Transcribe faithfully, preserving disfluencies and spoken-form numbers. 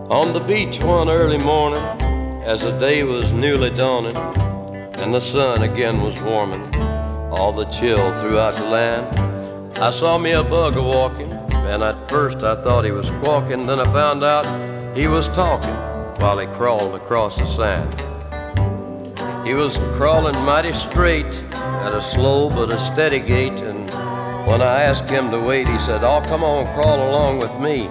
On the beach one early morning, as the day was newly dawning, and the sun again was warming all the chill throughout the land, I saw me a bug a-walking, and at first I thought he was squawking. Then I found out he was talking while he crawled across the sand. He was crawling mighty straight at a slow but a steady gait, and when I asked him to wait, he said, "Oh, come on, crawl along with me.